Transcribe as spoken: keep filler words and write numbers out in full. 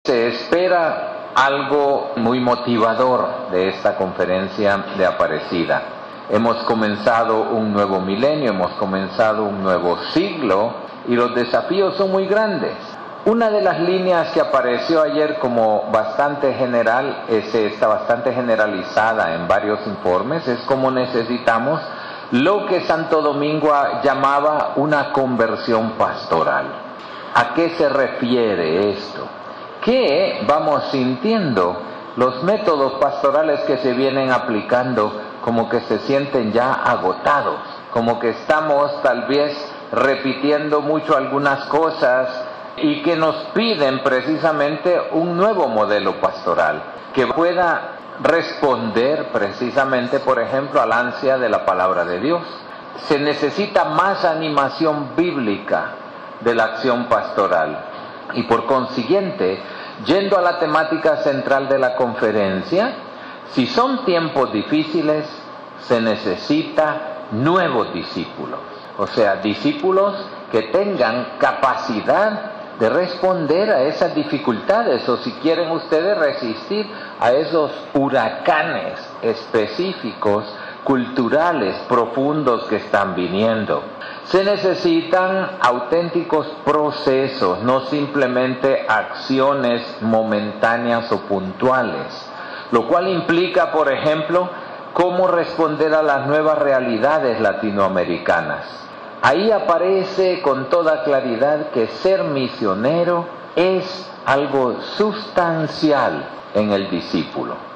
Se espera algo muy motivador de esta conferencia de Aparecida. Hemos comenzado un nuevo milenio, hemos comenzado un nuevo siglo y los desafíos son muy grandes. Una de las líneas que apareció ayer como bastante general, es, está bastante generalizada en varios informes, es cómo necesitamos lo que Santo Domingo llamaba una conversión pastoral. ¿A qué se refiere esto? Que vamos sintiendo los métodos pastorales que se vienen aplicando como que se sienten ya agotados, como que estamos tal vez repitiendo mucho algunas cosas y que nos piden precisamente un nuevo modelo pastoral que pueda responder precisamente, por ejemplo, al ansia de la palabra de Dios. Se necesita más animación bíblica de la acción pastoral y por consiguiente, yendo a la temática central de la conferencia, si son tiempos difíciles, se necesita nuevos discípulos, o sea, discípulos que tengan capacidad de responder a esas dificultades, o si quieren ustedes resistir a esos huracanes específicos, culturales, profundos que están viniendo. Se necesitan auténticos procesos, no simplemente acciones momentáneas o puntuales, lo cual implica, por ejemplo, cómo responder a las nuevas realidades latinoamericanas. Ahí aparece con toda claridad que ser misionero es algo sustancial en el discípulo.